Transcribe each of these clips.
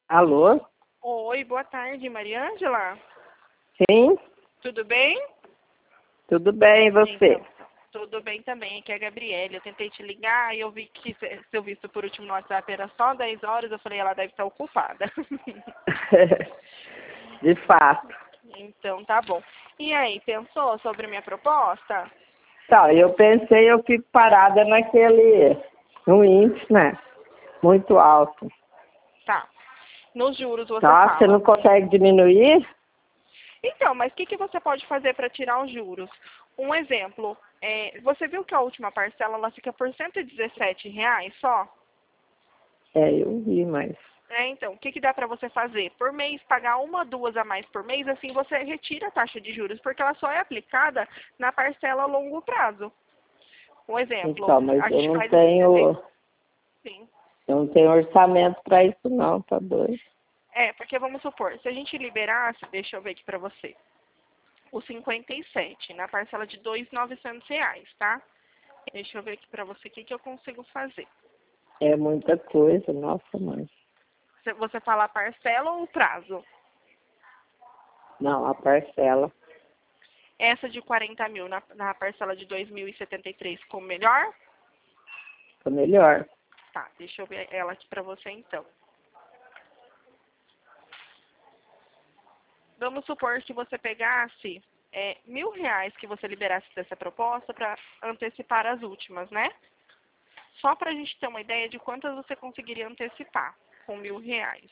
Alô? Oi, boa tarde, Mariângela. Sim? Tudo bem? Tudo bem, e você? Então, tudo bem também. Aqui é a Gabriele. Eu tentei te ligar e eu vi que seu visto por último no WhatsApp era só 10 horas. Eu falei, ela deve estar ocupada. De fato. Então, tá bom. E aí, pensou sobre minha proposta? Então, eu pensei, eu fico parada no índice, né? Muito alto. Tá. Nos juros você Tá, você não fala. consegue diminuir? Então, mas o que você pode fazer para tirar os juros? Um exemplo, você viu que a última parcela ela fica por R$ 117 só? É, eu vi, mas... Então, o que dá para você fazer? Por mês, pagar uma, duas a mais por mês, assim você retira a taxa de juros, porque ela só é aplicada na parcela a longo prazo. Um exemplo, Então, mas a eu gente não faz em 60. tenho... Sim. Eu não tenho orçamento para isso não, tá doido? Porque vamos supor, se a gente liberasse, deixa eu ver aqui para você, o 57 na parcela de R$ 2.900, tá? Deixa eu ver aqui para você o que eu consigo fazer. É muita coisa, nossa, mãe. Você fala a parcela ou o prazo? Não, a parcela. Essa de 40 mil na parcela de 2.073 ficou melhor? Tá melhor. Tá, deixa eu ver ela aqui pra você então. Vamos supor que você pegasse R$ 1.000 que você liberasse dessa proposta para antecipar as últimas, né? Só para a gente ter uma ideia de quantas você conseguiria antecipar com R$ 1.000.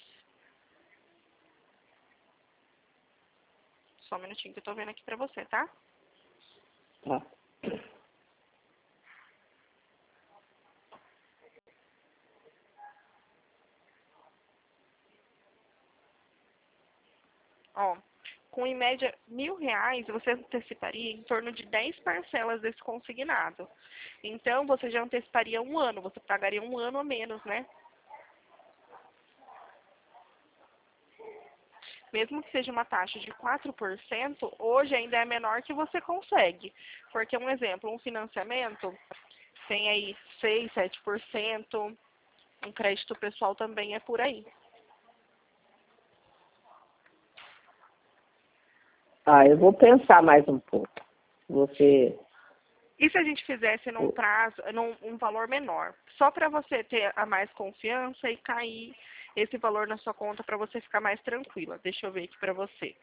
Só um minutinho que eu tô vendo aqui pra você, tá? Tá. Ó, com em média R$ 1.000, você anteciparia em torno de 10 parcelas desse consignado. Então, você já anteciparia um ano, você pagaria um ano a menos, né? Mesmo que seja uma taxa de 4%, hoje ainda é menor que você consegue. Porque, um exemplo, um financiamento tem aí 6, 7%, um crédito pessoal também é por aí. Ah, eu vou pensar mais um pouco. Você... E se a gente fizesse num prazo, um valor menor? Só para você ter a mais confiança e cair esse valor na sua conta para você ficar mais tranquila. Deixa eu ver aqui para você.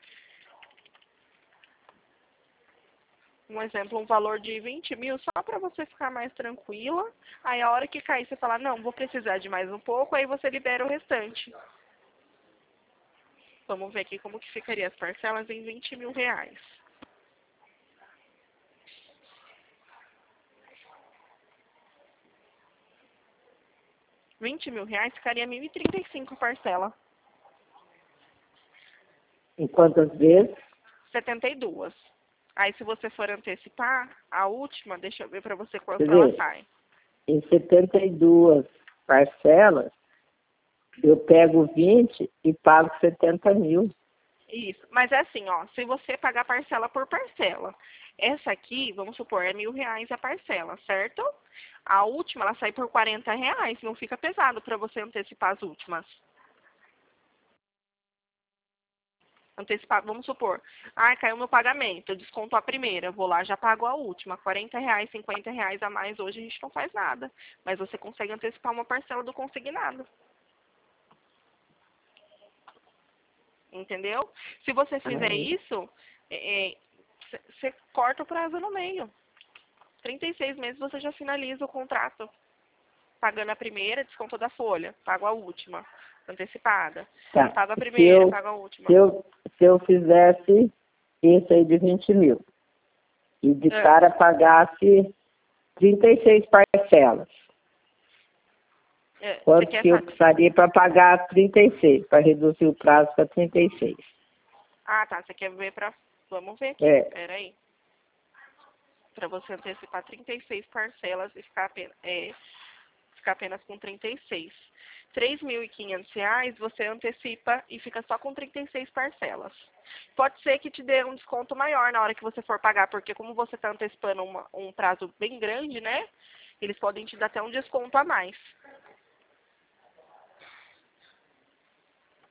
Um exemplo, um valor de 20 mil, só para você ficar mais tranquila. Aí a hora que cair, você fala, não, vou precisar de mais um pouco, aí você libera o restante. Vamos ver aqui como que ficaria as parcelas em R$ 20.000. R$ 20.000 ficaria 1.035 a parcela. Em quantas vezes? 72. Aí se você for antecipar, a última, deixa eu ver para você Quer quanto ela dizer, sai. em 72 parcelas, eu pego 20 e pago 70 mil. Isso. Mas é assim, ó, se você pagar parcela por parcela, essa aqui, vamos supor, é R$ 1.000 a parcela, certo? A última, ela sai por R$ 40, não fica pesado para você antecipar as últimas. Antecipar, vamos supor, caiu meu pagamento, eu desconto a primeira, vou lá, já pago a última, R$ 40, R$ 50 a mais, hoje a gente não faz nada, mas você consegue antecipar uma parcela do consignado. Entendeu? Se você fizer isso, você corta o prazo no meio. 36 meses você já finaliza o contrato. Pagando a primeira, desconto da folha. Pago a última, antecipada. Tá. Pago a Se primeira, eu, pago a última. se eu, se eu fizesse isso aí de 20 mil e de cara pagasse 36 parcelas, Você quanto quer que eu saber? precisaria para pagar 36, para reduzir o prazo para 36? Ah, tá. Você quer ver pra... Vamos ver aqui. É, Pera aí. Para você antecipar 36 parcelas e ficar apenas com 36. R$ 3.500 você antecipa e fica só com 36 parcelas. Pode ser que te dê um desconto maior na hora que você for pagar, porque como você está antecipando um prazo bem grande, né? Eles podem te dar até um desconto a mais.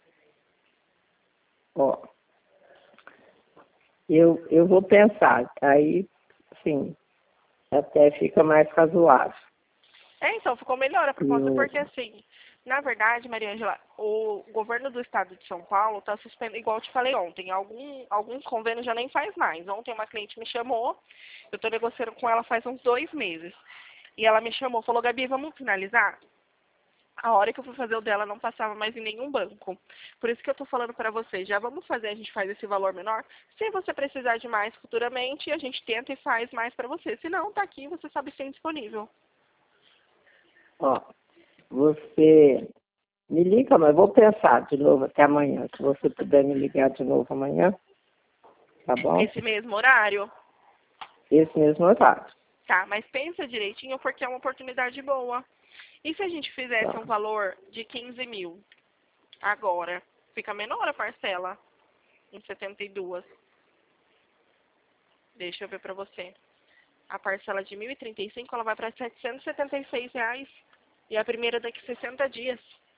Eu vou pensar. Aí, sim, até fica mais razoável. Então, ficou melhor a proposta, porque assim, na verdade, Maria Ângela, o governo do estado de São Paulo está suspendendo, igual eu te falei ontem, alguns convênios já nem faz mais. Ontem uma cliente me chamou, eu estou negociando com ela faz uns 2 meses. E ela me chamou, falou, Gabi, vamos finalizar? A hora que eu fui fazer o dela não passava mais em nenhum banco. Por isso que eu estou falando para vocês, já vamos fazer, a gente faz esse valor menor. Se você precisar de mais futuramente, a gente tenta e faz mais para você. Se não, tá aqui, você sabe ser disponível. Ó, você me liga, mas vou pensar de novo até amanhã. Se você puder me ligar de novo amanhã, tá bom? Esse mesmo horário? Esse mesmo horário. Tá, mas pensa direitinho porque é uma oportunidade boa. E se a gente fizesse um valor de 15 mil agora? Fica menor a parcela em 72. Deixa eu ver pra você. A parcela de 1.035, ela vai para R$ 776. E a primeira daqui 60 dias.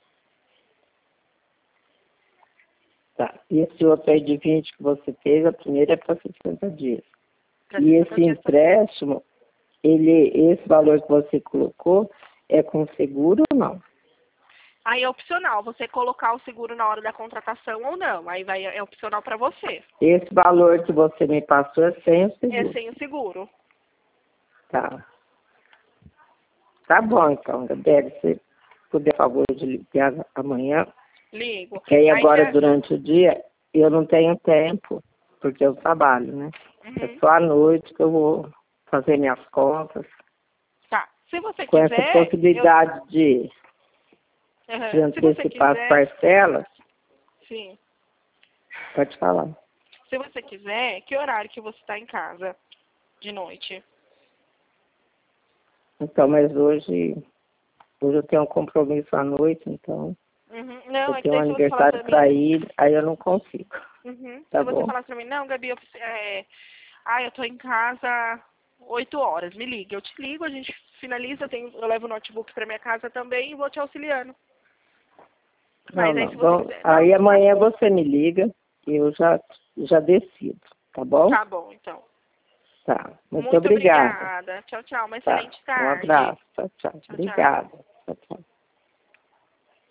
Tá. E esse outro aí de 20 que você fez, a primeira é para 60 dias. Pra E 60 esse dias empréstimo, esse valor que você colocou, é com seguro ou não? Aí é opcional, você colocar o seguro na hora da contratação ou não. Aí é opcional para você. Esse valor que você me passou é sem o seguro? É sem o seguro. Tá. Tá bom, então, Gabriela, se puder, por favor, de ligar amanhã. Ligo. Porque aí agora, durante o dia, eu não tenho tempo, porque eu trabalho, né? Uhum. É só à noite que eu vou fazer minhas contas. Tá. Se você Com quiser... essa possibilidade de antecipar as parcelas... Sim. Pode falar. Se você quiser, que horário que você está em casa de noite? Então, mas hoje eu tenho um compromisso à noite, então... Uhum. Não, eu tenho um aniversário para ir, aí eu não consigo. Uhum. Tá Se você bom? falasse para mim, não, Gabi, eu tô em casa 8 horas, me liga. Eu te ligo, a gente finaliza, eu levo o notebook para minha casa também e vou te auxiliando. Mas aí, se você quiser... Aí amanhã você me liga e eu já decido, tá bom? Tá bom, então. Tá. Muito obrigada. Tchau, tchau. Uma Tá. excelente tarde. Um abraço. Tchau, tchau. Obrigada. Tchau, tchau.